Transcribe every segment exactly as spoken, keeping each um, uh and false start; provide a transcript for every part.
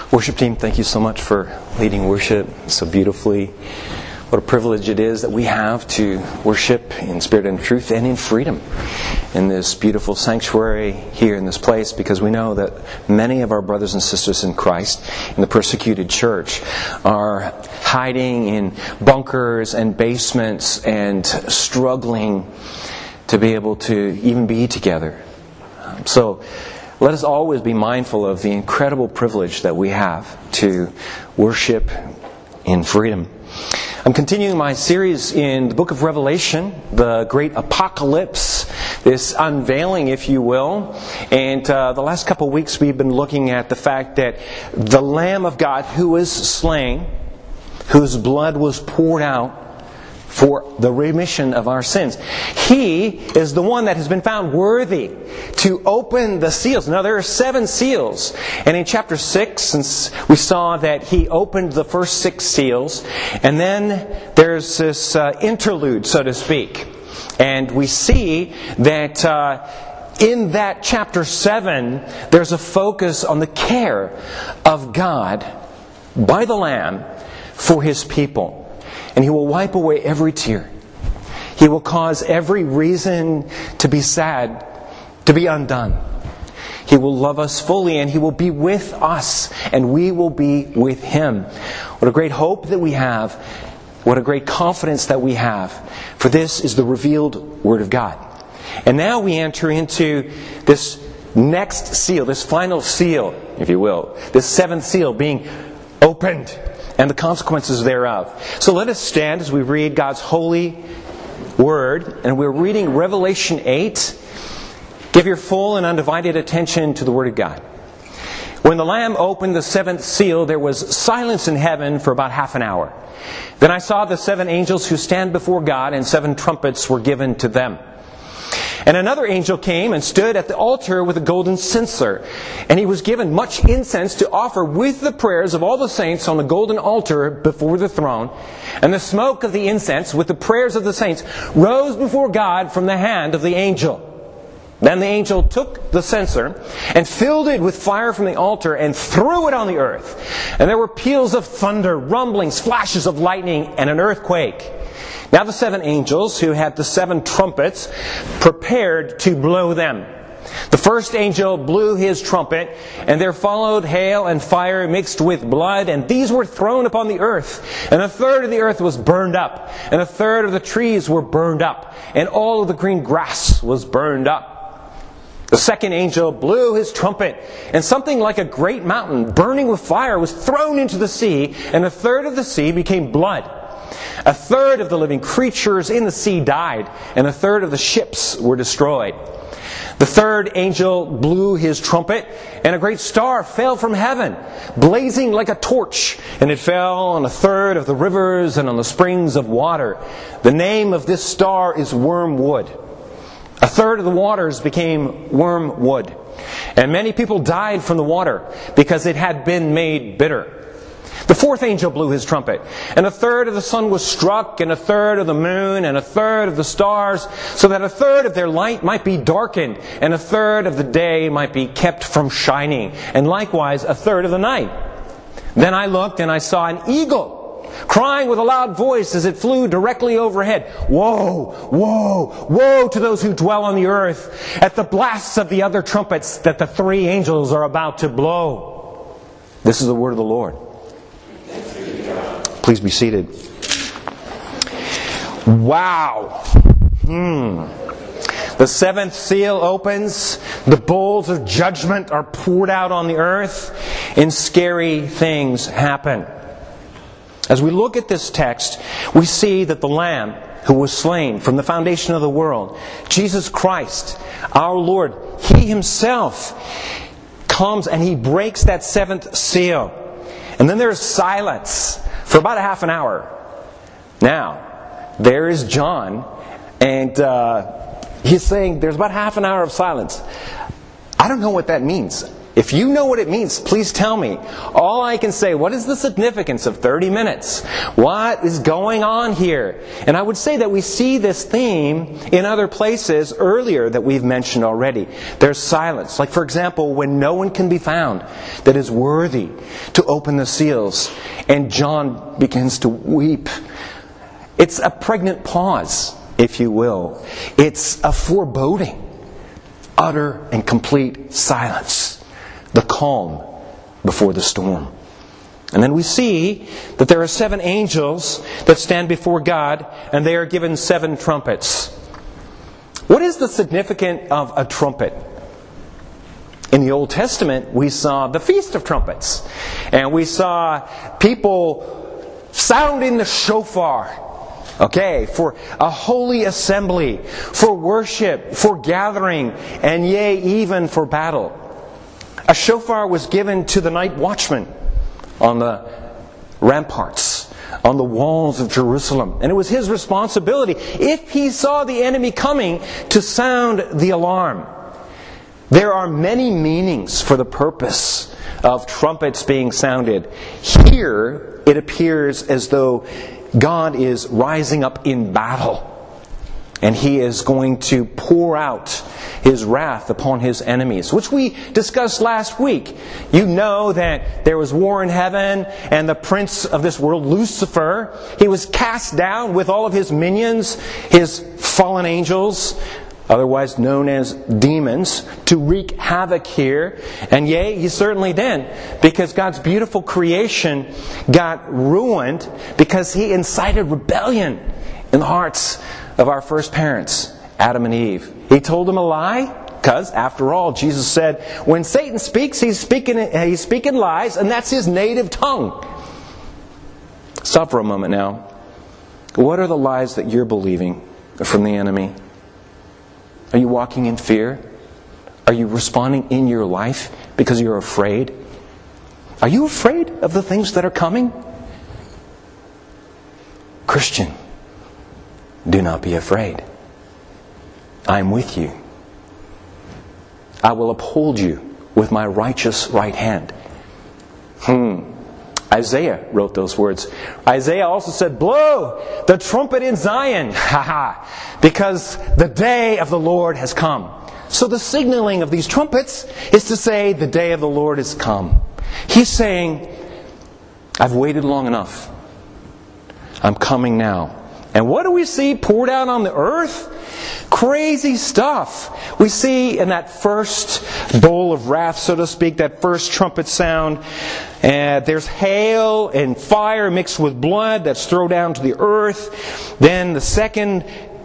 Worship team, thank you so much for leading worship so beautifully. What a privilege it is that we have to worship in spirit and truth and in freedom in this beautiful sanctuary here in this place, because we know that many of our brothers and sisters in Christ in the persecuted church are hiding in bunkers and basements and struggling to be able to even be together. So let us always be mindful of the incredible privilege that we have to worship in freedom. I'm continuing my series in the book of Revelation, the great apocalypse, this unveiling, if you will. And uh, the last couple of weeks we've been looking at the fact that the Lamb of God who was slain, whose blood was poured out for the remission of our sins, He is the one that has been found worthy to open the seals. Now there are seven seals. And in chapter six, since we saw that He opened the first six seals, and then there's this uh, interlude, so to speak. And we see that uh, in that chapter seven, there's a focus on the care of God by the Lamb for His people. And He will wipe away every tear. He will cause every reason to be sad to be undone. He will love us fully, and He will be with us, and we will be with Him. What a great hope that we have. What a great confidence that we have. For this is the revealed Word of God. And now we enter into this next seal, this final seal, if you will. This seventh seal being opened, and the consequences thereof. So let us stand as we read God's holy Word. And we're reading Revelation eight. Give your full and undivided attention to the Word of God. When the Lamb opened the seventh seal, there was silence in heaven for about half an hour. Then I saw the seven angels who stand before God, and seven trumpets were given to them. And another angel came and stood at the altar with a golden censer. And he was given much incense to offer with the prayers of all the saints on the golden altar before the throne. And the smoke of the incense with the prayers of the saints rose before God from the hand of the angel. Then the angel took the censer and filled it with fire from the altar and threw it on the earth. And there were peals of thunder, rumblings, flashes of lightning, and an earthquake. Now the seven angels who had the seven trumpets prepared to blow them. The first angel blew his trumpet, and there followed hail and fire mixed with blood, and these were thrown upon the earth. And a third of the earth was burned up, and a third of the trees were burned up, and all of the green grass was burned up. The second angel blew his trumpet, and something like a great mountain burning with fire was thrown into the sea, and a third of the sea became blood. A third of the living creatures in the sea died, and a third of the ships were destroyed. The third angel blew his trumpet, and a great star fell from heaven, blazing like a torch, and it fell on a third of the rivers and on the springs of water. The name of this star is Wormwood. A third of the waters became wormwood, and many people died from the water because it had been made bitter. The fourth angel blew his trumpet, and a third of the sun was struck, and a third of the moon, and a third of the stars, so that a third of their light might be darkened, and a third of the day might be kept from shining, and likewise a third of the night. Then I looked, and I saw an eagle, crying with a loud voice as it flew directly overhead. Woe, woe, woe to those who dwell on the earth, at the blasts of the other trumpets that the three angels are about to blow. This is the word of the Lord. Please be seated. Wow. Hmm. The seventh seal opens. The bowls of judgment are poured out on the earth, and scary things happen. As we look at this text, we see that the Lamb who was slain from the foundation of the world, Jesus Christ, our Lord, He Himself comes and He breaks that seventh seal. And then there's silence for about a half an hour. Now, there is John, and uh, he's saying there's about half an hour of silence. I don't know what that means. If you know what it means, please tell me. All I can say, what is the significance of thirty minutes? What is going on here? And I would say that we see this theme in other places earlier that we've mentioned already. There's silence. Like, for example, when no one can be found that is worthy to open the seals, and John begins to weep. It's a pregnant pause, if you will. It's a foreboding. Utter and complete silence. The calm before the storm. And then we see that there are seven angels that stand before God, and they are given seven trumpets. What is the significance of a trumpet? In the Old Testament, we saw the Feast of Trumpets. And we saw people sounding the shofar. Okay, for a holy assembly, for worship, for gathering, and yea, even for battle. A shofar was given to the night watchman on the ramparts, on the walls of Jerusalem. And it was his responsibility, if he saw the enemy coming, to sound the alarm. There are many meanings for the purpose of trumpets being sounded. Here, it appears as though God is rising up in battle. And He is going to pour out His wrath upon His enemies, which we discussed last week. You know that there was war in heaven, and the prince of this world, Lucifer, he was cast down with all of his minions, his fallen angels, otherwise known as demons, to wreak havoc here. And yea, he certainly did, because God's beautiful creation got ruined because He incited rebellion in the hearts of our first parents, Adam and Eve. He told them a lie, because after all, Jesus said, when Satan speaks, he's speaking, he's speaking lies, and that's his native tongue. Stop for a moment now. What are the lies that you're believing from the enemy? Are you walking in fear? Are you responding in your life because you're afraid? Are you afraid of the things that are coming? Christian, do not be afraid. I am with you. I will uphold you with my righteous right hand. Hmm. Isaiah wrote those words. Isaiah also said, blow the trumpet in Zion, ha ha, because the day of the Lord has come. So the signaling of these trumpets is to say the day of the Lord has come. He's saying, I've waited long enough. I'm coming now. And what do we see poured out on the earth? Crazy stuff. We see in that first bowl of wrath, so to speak, that first trumpet sound, uh, there's hail and fire mixed with blood that's thrown down to the earth. Then the second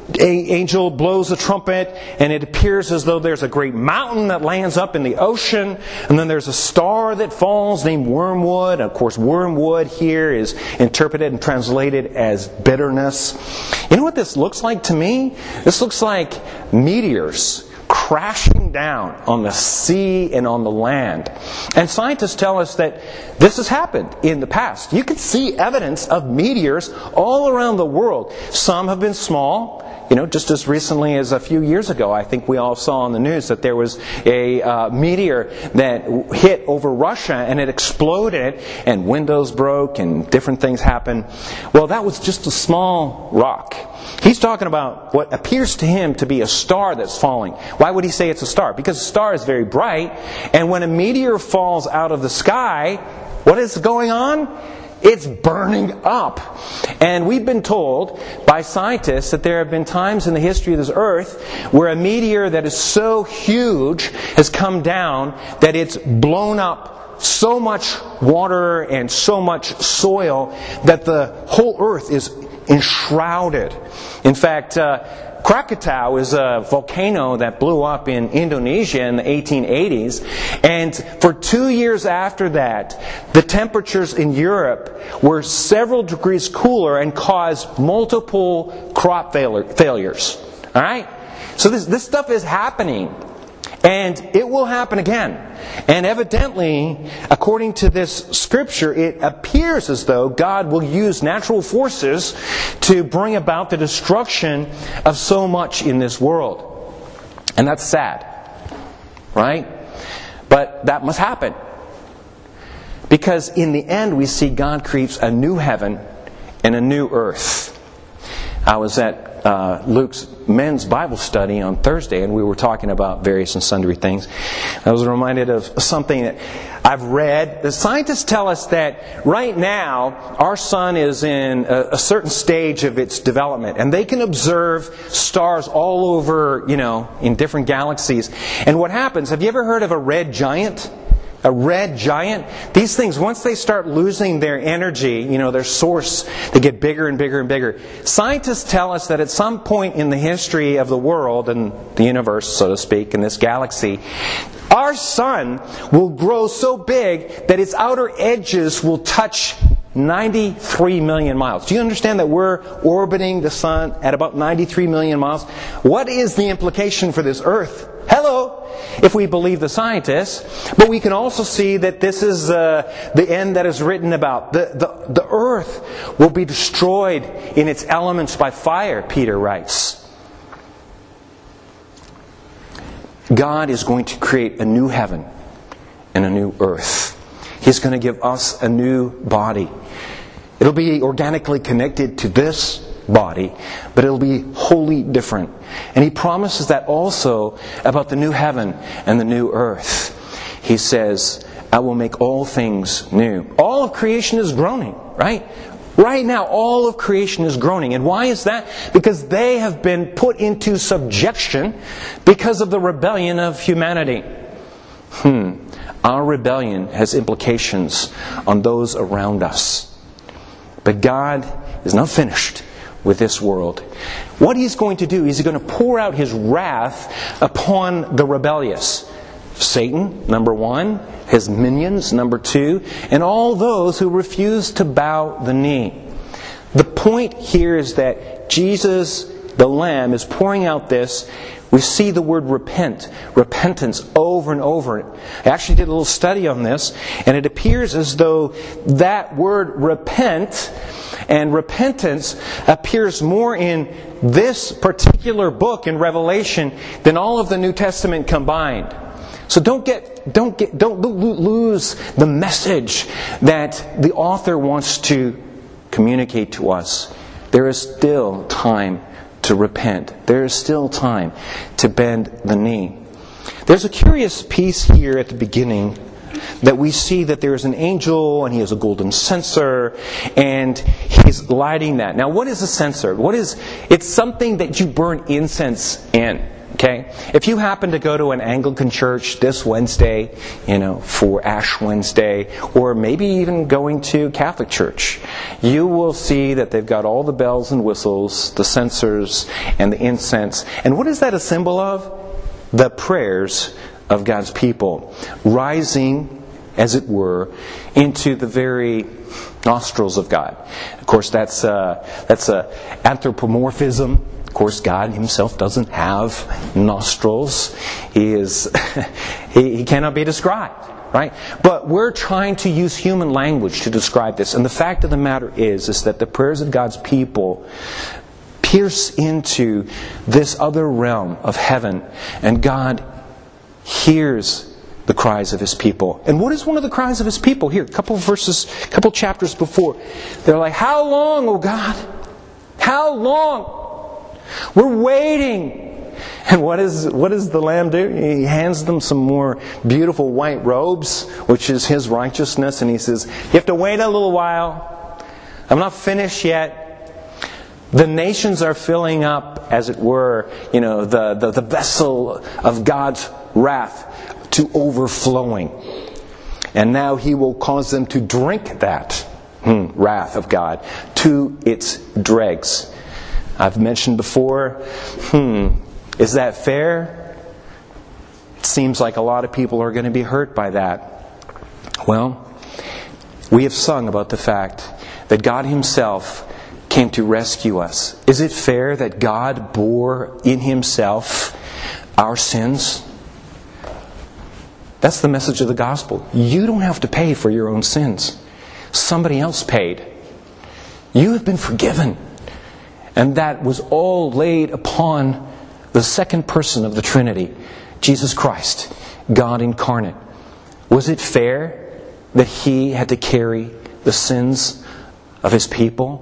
angel blows a trumpet, and it appears as though there's a great mountain that lands up in the ocean, and then there's a star that falls named wormwood. Of course, wormwood here is interpreted and translated as bitterness. You know what this looks like to me? This looks like meteors crashing down on the sea and on the land. And scientists tell us that this has happened in the past. You can see evidence of meteors all around the world. Some have been small. You know, just as recently as a few years ago, I think we all saw on the news that there was a uh, meteor that hit over Russia and it exploded and windows broke and different things happened. Well, that was just a small rock. He's talking about what appears to him to be a star that's falling. Why would he say it's a star? Because a star is very bright, and when a meteor falls out of the sky, what is going on? It's burning up. And we've been told by scientists that there have been times in the history of this earth where a meteor that is so huge has come down that it's blown up so much water and so much soil that the whole earth is enshrouded. In fact, uh, Krakatau is a volcano that blew up in Indonesia in the eighteen eighties, and for two years after that, the temperatures in Europe were several degrees cooler and caused multiple crop failures. All right? So this, this stuff is happening, and it will happen again. And evidently, according to this scripture, it appears as though God will use natural forces to bring about the destruction of so much in this world. And that's sad, right? But that must happen. Because in the end we see God creates a new heaven and a new earth. I was at uh, Luke's men's Bible study on Thursday, and we were talking about various and sundry things. I was reminded of something that I've read. The scientists tell us that right now our sun is in a, a certain stage of its development, and they can observe stars all over, you know, in different galaxies. And what happens? Have you ever heard of a red giant? A red giant? These things, once they start losing their energy, you know, their source, they get bigger and bigger and bigger. Scientists tell us that at some point in the history of the world and the universe, so to speak, in this galaxy, our sun will grow so big that its outer edges will touch ninety-three million miles. Do you understand that we're orbiting the sun at about ninety-three million miles? What is the implication for this Earth? Hello, if we believe the scientists. But we can also see that this is uh, the end that is written about. The, the, the earth will be destroyed in its elements by fire, Peter writes. God is going to create a new heaven and a new earth. He's going to give us a new body. It'll be organically connected to this body, but it'll be wholly different. And He promises that also about the new heaven and the new earth. He says, I will make all things new. All of creation is groaning, right? Right now, all of creation is groaning. And why is that? Because they have been put into subjection because of the rebellion of humanity. Hmm. Our rebellion has implications on those around us. But God is not finished with this world. What He's going to do is He's going to pour out His wrath upon the rebellious. Satan, number one. His minions, number two. And all those who refuse to bow the knee. The point here is that Jesus, the Lamb, is pouring out this. We see the word repent, repentance over and over. I actually did a little study on this, and it appears as though that word repent and repentance appears more in this particular book in Revelation than all of the New Testament combined. So don't get, don't get, don't lose the message that the author wants to communicate to us. There is still time to repent. There is still time to bend the knee. There's a curious piece here at the beginning that we see that there is an angel and he has a golden censer and he's lighting that. Now, what is a censer? What is? It's something that you burn incense in. Okay? If you happen to go to an Anglican church this Wednesday, you know, for Ash Wednesday, or maybe even going to Catholic church, you will see that they've got all the bells and whistles, the censers, and the incense. And what is that a symbol of? The prayers of God's people, rising, as it were, into the very nostrils of God. Of course, that's uh, that's a anthropomorphism. Of course, God Himself doesn't have nostrils. He is he, he cannot be described, right? But we're trying to use human language to describe this. And the fact of the matter is, is that the prayers of God's people pierce into this other realm of heaven, and God hears the cries of His people. And what is one of the cries of His people? Here, a couple of verses, a couple chapters before. They're like, "How long, O God? How long? We're waiting." And what is what does the Lamb do? He hands them some more beautiful white robes, which is His righteousness, and He says, "You have to wait a little while. I'm not finished yet." The nations are filling up, as it were, you know, the, the, the vessel of God's wrath to overflowing. And now He will cause them to drink that hmm, wrath of God to its dregs. I've mentioned before, hmm, is that fair? It seems like a lot of people are going to be hurt by that. Well, we have sung about the fact that God Himself came to rescue us. Is it fair that God bore in Himself our sins? That's the message of the gospel. You don't have to pay for your own sins. Somebody else paid. You have been forgiven. And that was all laid upon the second person of the Trinity, Jesus Christ, God incarnate. Was it fair that He had to carry the sins of His people?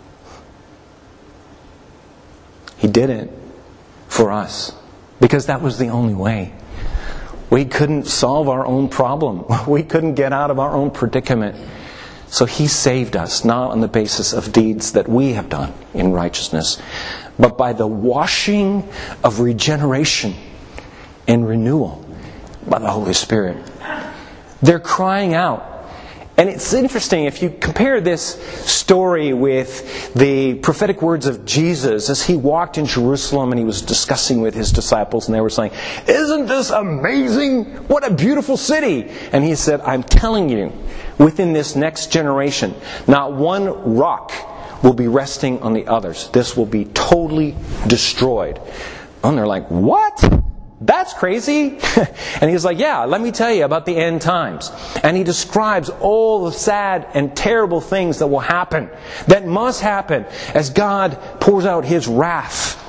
He didn't for us, because that was the only way. We couldn't solve our own problem. We couldn't get out of our own predicament. So He saved us, not on the basis of deeds that we have done in righteousness, but by the washing of regeneration and renewal by the Holy Spirit. They're crying out. And it's interesting, if you compare this story with the prophetic words of Jesus as He walked in Jerusalem and He was discussing with His disciples, and they were saying, "Isn't this amazing? What a beautiful city!" And He said, "I'm telling you, within this next generation, not one rock will be resting on the others. This will be totally destroyed." And they're like, "What? That's crazy." And He's like, "Yeah, let me tell you about the end times." And He describes all the sad and terrible things that will happen, that must happen, as God pours out His wrath.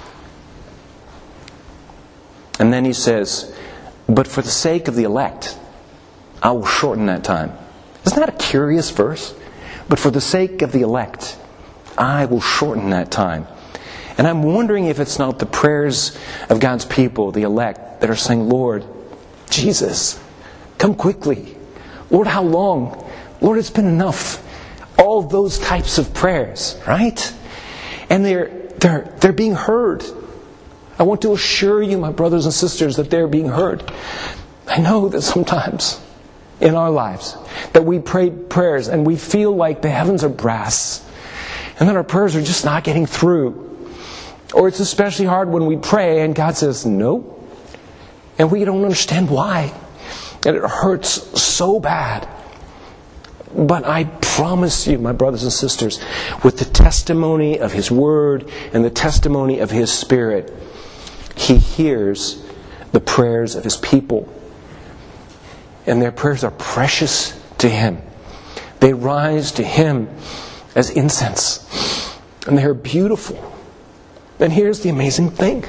And then He says, "But for the sake of the elect, I will shorten that time." Isn't that a curious verse? But for the sake of the elect, I will shorten that time. And I'm wondering if it's not the prayers of God's people, the elect, that are saying, "Lord, Jesus, come quickly. Lord, how long? Lord, it's been enough." All those types of prayers, right? And they're they're they're being heard. I want to assure you, my brothers and sisters, that they're being heard. I know that sometimes in our lives that we pray prayers and we feel like the heavens are brass, and that our prayers are just not getting through. Or it's especially hard when we pray and God says no, and we don't understand why, and it hurts so bad. But I promise you, my brothers and sisters, with the testimony of His Word and the testimony of His Spirit, He hears the prayers of His people. And their prayers are precious to Him. They rise to Him as incense. And they are beautiful. And here's the amazing thing.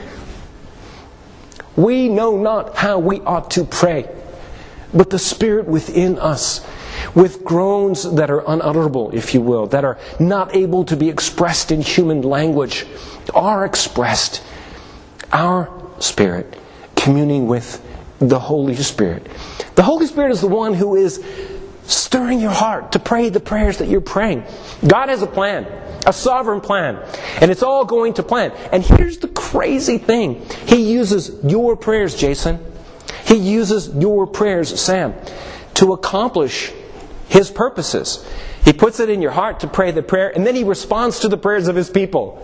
We know not how we ought to pray, but the Spirit within us, with groans that are unutterable, if you will, that are not able to be expressed in human language, are expressed. Our spirit communing with the Holy Spirit. The Holy Spirit is the one who is stirring your heart to pray the prayers that you're praying. God has a plan, a sovereign plan, and it's all going to plan. And here's the crazy thing. He uses your prayers, Jason. He uses your prayers, Sam, to accomplish His purposes. He puts it in your heart to pray the prayer, and then He responds to the prayers of His people.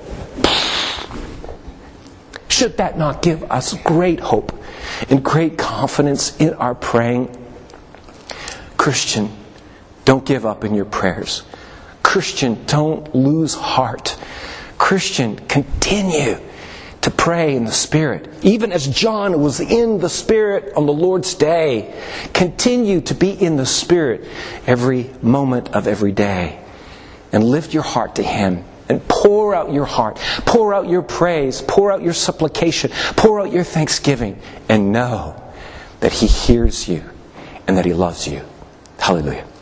Should that not give us great hope and great confidence in our praying? Christian, don't give up in your prayers. Christian, don't lose heart. Christian, continue to pray in the Spirit. Even as John was in the Spirit on the Lord's day, continue to be in the Spirit every moment of every day. And lift your heart to Him. And pour out your heart. Pour out your praise. Pour out your supplication. Pour out your thanksgiving. And know that He hears you and that He loves you. Hallelujah.